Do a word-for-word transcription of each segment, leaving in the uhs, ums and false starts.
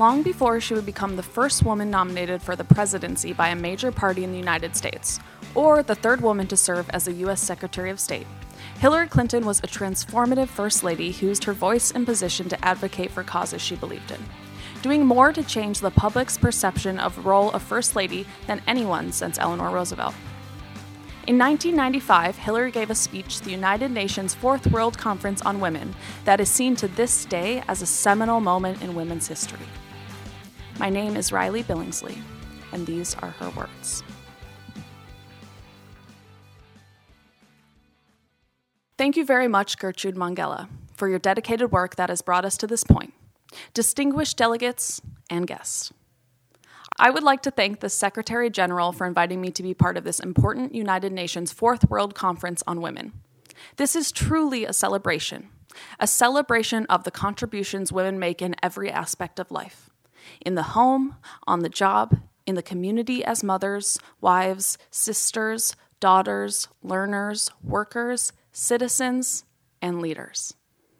long before she would become the first woman nominated for the presidency by a major party in the United States, or the third woman to serve as a U S Secretary of State. Hillary Clinton was a transformative First Lady who used her voice and position to advocate for causes she believed in, doing more to change the public's perception of the role of First Lady than anyone since Eleanor Roosevelt. In nineteen ninety-five, Hillary gave a speech to the United Nations Fourth World Conference on Women that is seen to this day as a seminal moment in women's history. My name is Riley Billingsley, and these are her words. Thank you very much, Gertrude Mongella, for your dedicated work that has brought us to this point. Distinguished delegates and guests, I would like to thank the Secretary General for inviting me to be part of this important United Nations Fourth World Conference on Women. This is truly a celebration, a celebration of the contributions women make in every aspect of life, in the home, on the job, in the community as mothers, wives, sisters, daughters, learners, workers, citizens, and leaders.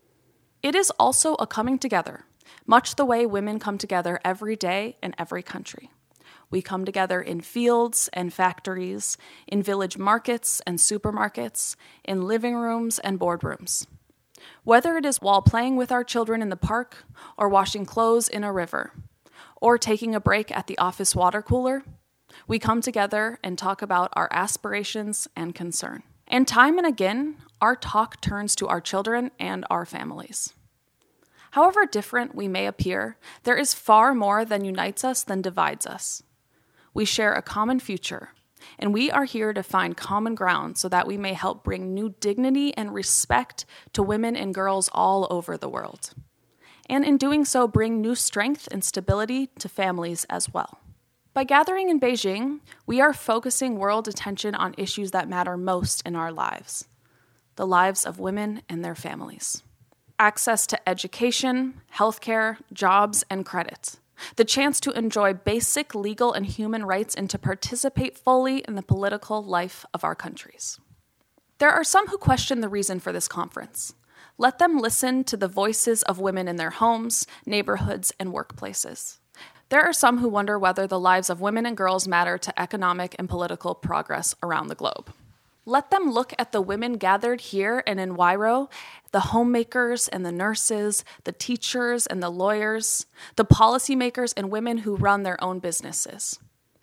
It is also a coming together, much the way women come together every day in every country. We come together in fields and factories, in village markets and supermarkets, in living rooms and boardrooms. Whether it is while playing with our children in the park, or washing clothes in a river, or taking a break at the office water cooler, we come together and talk about our aspirations and concern. And time and again, our talk turns to our children and our families. However different we may appear, there is far more that unites us than divides us. We share a common future, and we are here to find common ground so that we may help bring new dignity and respect to women and girls all over the world. And in doing so, bring new strength and stability to families as well. By gathering in Beijing, we are focusing world attention on issues that matter most in our lives, the lives of women and their families. Access to education, healthcare, jobs, and credit. The chance to enjoy basic legal and human rights and to participate fully in the political life of our countries. There are some who question the reason for this conference. Let them listen to the voices of women in their homes, neighborhoods, and workplaces. There are some who wonder whether the lives of women and girls matter to economic and political progress around the globe. Let them look at the women gathered here and in Wairo, the homemakers and the nurses, the teachers and the lawyers, the policymakers and women who run their own businesses.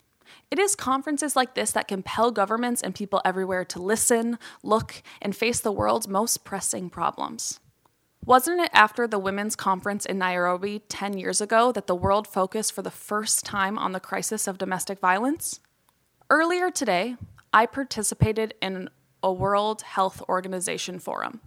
It is conferences like this that compel governments and people everywhere to listen, look, and face the world's most pressing problems. Wasn't it after the Women's Conference in Nairobi ten years ago that the world focused for the first time on the crisis of domestic violence? Earlier today, I participated in a World Health Organization forum.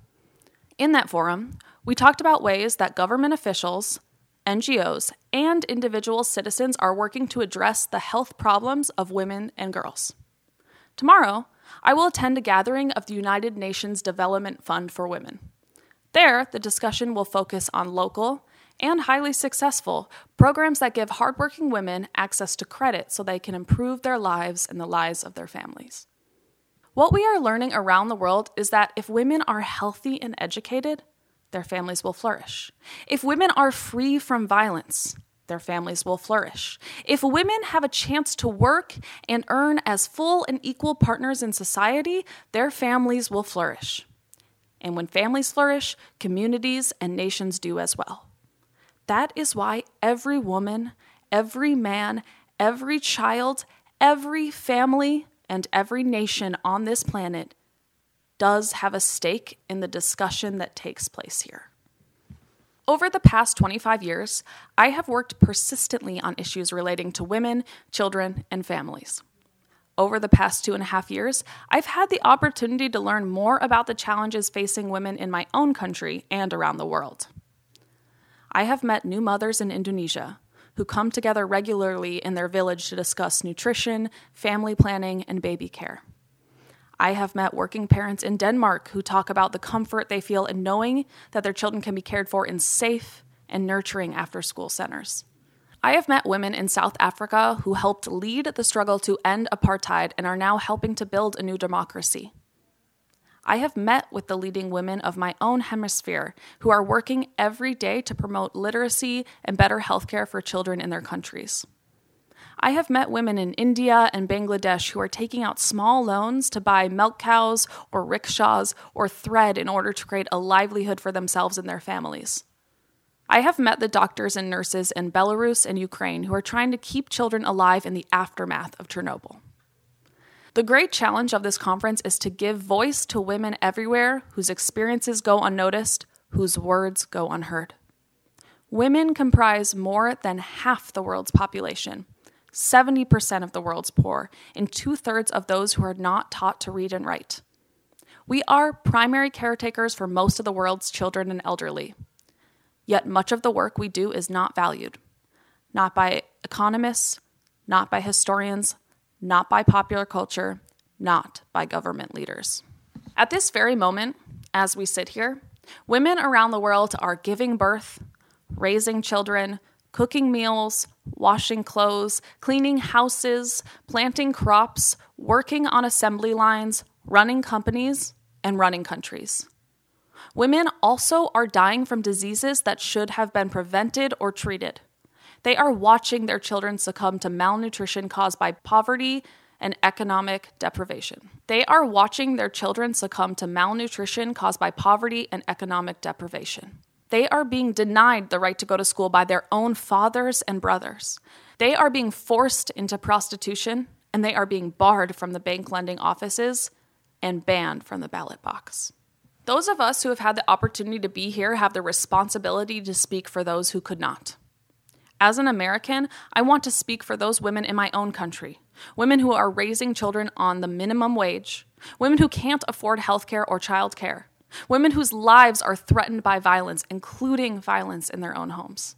In that forum, we talked about ways that government officials, N G Os, and individual citizens are working to address the health problems of women and girls. Tomorrow, I will attend a gathering of the United Nations Development Fund for Women. There, the discussion will focus on local and highly successful programs that give hardworking women access to credit so they can improve their lives and the lives of their families. What we are learning around the world is that if women are healthy and educated, their families will flourish. If women are free from violence, their families will flourish. If women have a chance to work and earn as full and equal partners in society, their families will flourish. And when families flourish, communities and nations do as well. That is why every woman, every man, every child, every family, and every nation on this planet does have a stake in the discussion that takes place here. Over the past twenty-five years, I have worked persistently on issues relating to women, children, and families. Over the past two and a half years, I've had the opportunity to learn more about the challenges facing women in my own country and around the world. I have met new mothers in Indonesia who come together regularly in their village to discuss nutrition, family planning, and baby care. I have met working parents in Denmark who talk about the comfort they feel in knowing that their children can be cared for in safe and nurturing after-school centers. I have met women in South Africa who helped lead the struggle to end apartheid and are now helping to build a new democracy. I have met with the leading women of my own hemisphere who are working every day to promote literacy and better healthcare for children in their countries. I have met women in India and Bangladesh who are taking out small loans to buy milk cows or rickshaws or thread in order to create a livelihood for themselves and their families. I have met the doctors and nurses in Belarus and Ukraine who are trying to keep children alive in the aftermath of Chernobyl. The great challenge of this conference is to give voice to women everywhere whose experiences go unnoticed, whose words go unheard. Women comprise more than half the world's population, seventy percent of the world's poor, and two-thirds of those who are not taught to read and write. We are primary caretakers for most of the world's children and elderly. Yet much of the work we do is not valued, not by economists, not by historians, not by popular culture, not by government leaders. At this very moment, as we sit here, women around the world are giving birth, raising children, cooking meals, washing clothes, cleaning houses, planting crops, working on assembly lines, running companies, and running countries. Women also are dying from diseases that should have been prevented or treated. They are watching their children succumb to malnutrition caused by poverty and economic deprivation. They are watching their children succumb to malnutrition caused by poverty and economic deprivation. They are being denied the right to go to school by their own fathers and brothers. They are being forced into prostitution, and they are being barred from the bank lending offices and banned from the ballot box. Those of us who have had the opportunity to be here have the responsibility to speak for those who could not. As an American, I want to speak for those women in my own country, women who are raising children on the minimum wage, women who can't afford healthcare or childcare, women whose lives are threatened by violence, including violence in their own homes.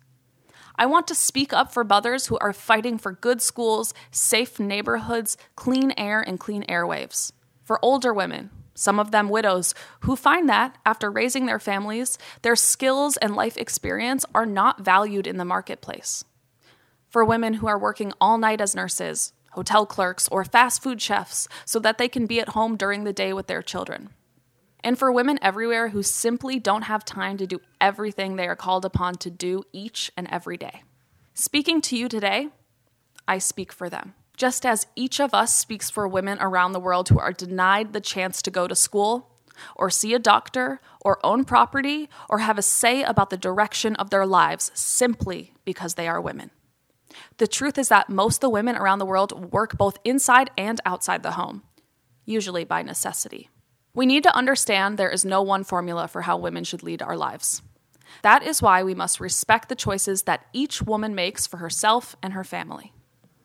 I want to speak up for mothers who are fighting for good schools, safe neighborhoods, clean air, and clean airwaves. For older women, some of them widows, who find that, after raising their families, their skills and life experience are not valued in the marketplace. For women who are working all night as nurses, hotel clerks, or fast food chefs so that they can be at home during the day with their children. And for women everywhere who simply don't have time to do everything they are called upon to do each and every day. Speaking to you today, I speak for them. Just as each of us speaks for women around the world who are denied the chance to go to school, or see a doctor, or own property, or have a say about the direction of their lives simply because they are women. The truth is that most of the women around the world work both inside and outside the home, usually by necessity. We need to understand there is no one formula for how women should lead our lives. That is why we must respect the choices that each woman makes for herself and her family.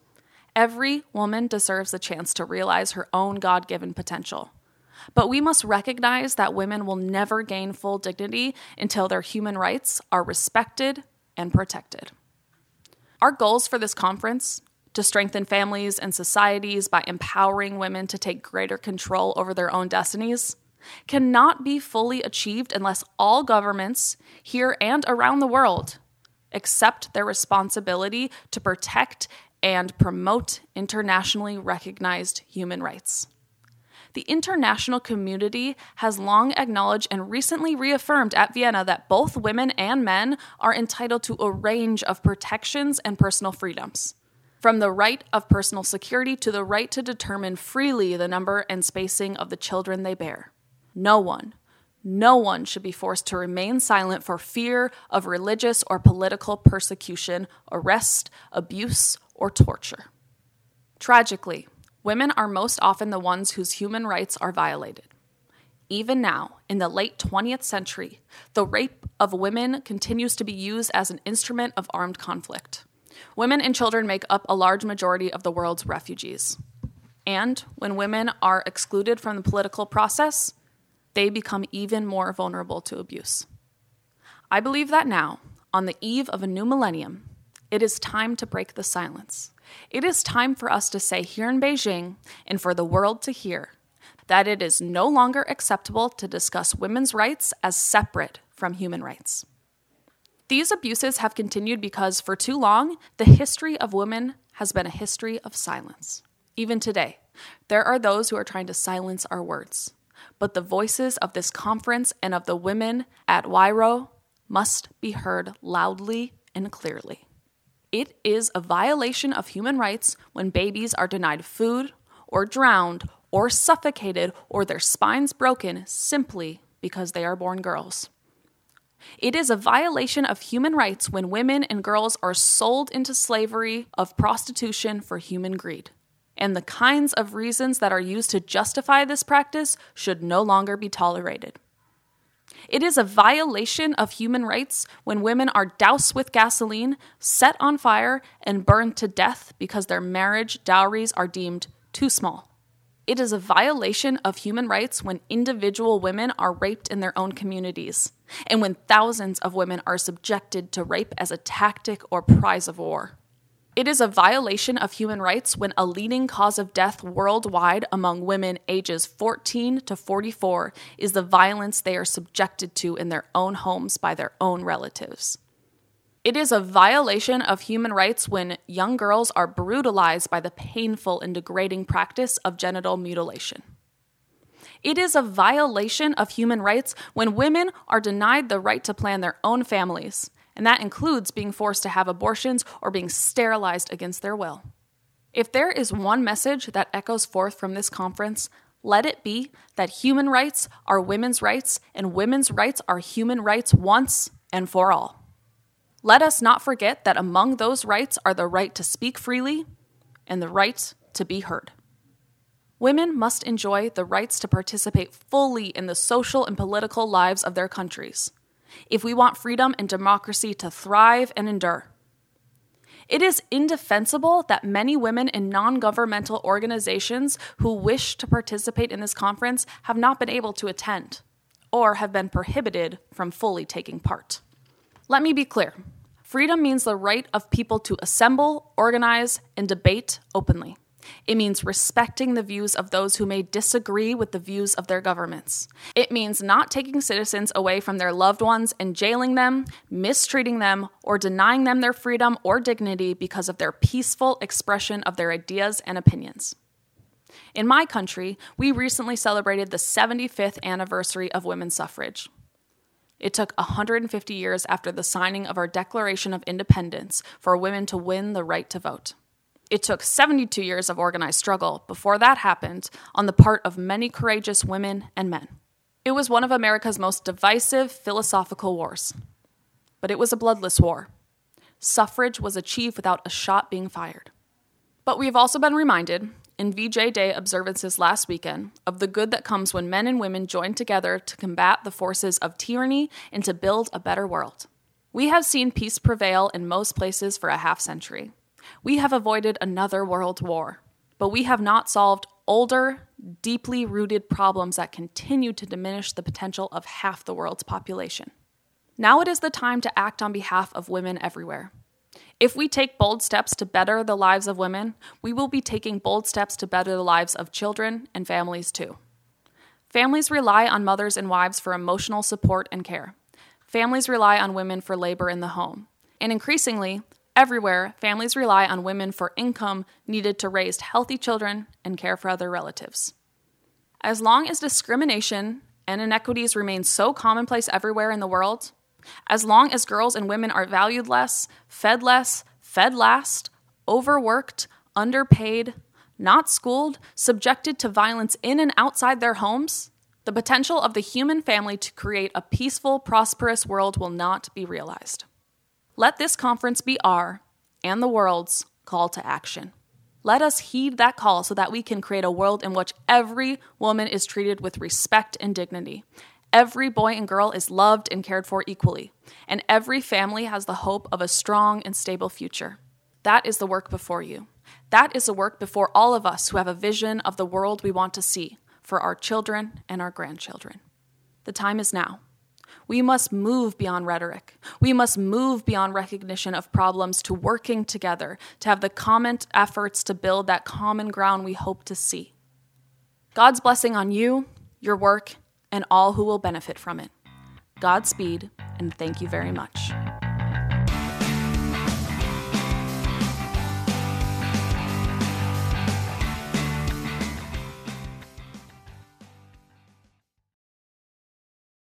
Every woman deserves the chance to realize her own God-given potential. But we must recognize that women will never gain full dignity until their human rights are respected and protected. Our goals for this conference, to strengthen families and societies by empowering women to take greater control over their own destinies, cannot be fully achieved unless all governments, here and around the world, accept their responsibility to protect and promote internationally recognized human rights. The international community has long acknowledged and recently reaffirmed at Vienna that both women and men are entitled to a range of protections and personal freedoms, from the right of personal security to the right to determine freely the number and spacing of the children they bear. No one, no one should be forced to remain silent for fear of religious or political persecution, arrest, abuse, or torture. Tragically, women are most often the ones whose human rights are violated. Even now, in the late twentieth century, the rape of women continues to be used as an instrument of armed conflict. Women and children make up a large majority of the world's refugees. And when women are excluded from the political process, they become even more vulnerable to abuse. I believe that now, on the eve of a new millennium, it is time to break the silence. It is time for us to say here in Beijing, and for the world to hear, that it is no longer acceptable to discuss women's rights as separate from human rights. These abuses have continued because, for too long, the history of women has been a history of silence. Even today, there are those who are trying to silence our words. but the voices of this conference and of the women at Y R O must be heard loudly and clearly. It is a violation of human rights when babies are denied food, or drowned, or suffocated, or their spines broken simply because they are born girls. It is a violation of human rights when women and girls are sold into slavery of prostitution for human greed. And the kinds of reasons that are used to justify this practice should no longer be tolerated. It is a violation of human rights when women are doused with gasoline, set on fire, and burned to death because their marriage dowries are deemed too small. It is a violation of human rights when individual women are raped in their own communities, and when thousands of women are subjected to rape as a tactic or prize of war. It is a violation of human rights when a leading cause of death worldwide among women ages fourteen to forty-four is the violence they are subjected to in their own homes by their own relatives. It is a violation of human rights when young girls are brutalized by the painful and degrading practice of genital mutilation. It is a violation of human rights when women are denied the right to plan their own families, and that includes being forced to have abortions or being sterilized against their will. If there is one message that echoes forth from this conference, let it be that human rights are women's rights, and women's rights are human rights once and for all. Let us not forget that among those rights are the right to speak freely and the right to be heard. Women must enjoy the rights to participate fully in the social and political lives of their countries, if we want freedom and democracy to thrive and endure. It is indefensible that many women in non-governmental organizations who wish to participate in this conference have not been able to attend, or have been prohibited from fully taking part. Let me be clear. Freedom means the right of people to assemble, organize, and debate openly. It means respecting the views of those who may disagree with the views of their governments. It means not taking citizens away from their loved ones and jailing them, mistreating them, or denying them their freedom or dignity because of their peaceful expression of their ideas and opinions. In my country, we recently celebrated the seventy-fifth anniversary of women's suffrage. It took one hundred fifty years after the signing of our Declaration of Independence for women to win the right to vote. It took seventy-two years of organized struggle before that happened on the part of many courageous women and men. It was one of America's most divisive philosophical wars. But it was a bloodless war. Suffrage was achieved without a shot being fired. But we have also been reminded, in V J Day observances last weekend, of the good that comes when men and women join together to combat the forces of tyranny and to build a better world. We have seen peace prevail in most places for a half century. We have avoided another world war, but we have not solved older, deeply rooted problems that continue to diminish the potential of half the world's population. Now it is the time to act on behalf of women everywhere. If we take bold steps to better the lives of women, we will be taking bold steps to better the lives of children and families too. Families rely on mothers and wives for emotional support and care. Families rely on women for labor in the home. And increasingly, everywhere, families rely on women for income needed to raise healthy children and care for other relatives. As long as discrimination and inequities remain so commonplace everywhere in the world, as long as girls and women are valued less, fed less, fed last, overworked, underpaid, not schooled, subjected to violence in and outside their homes, the potential of the human family to create a peaceful, prosperous world will not be realized. Let this conference be our, and the world's, call to action. Let us heed that call so that we can create a world in which every woman is treated with respect and dignity. Every boy and girl is loved and cared for equally, and every family has the hope of a strong and stable future. That is the work before you. That is the work before all of us who have a vision of the world we want to see for our children and our grandchildren. The time is now. We must move beyond rhetoric. We must move beyond recognition of problems to working together, to have the common efforts to build that common ground we hope to see. God's blessing on you, your work, and all who will benefit from it. Godspeed, and thank you very much.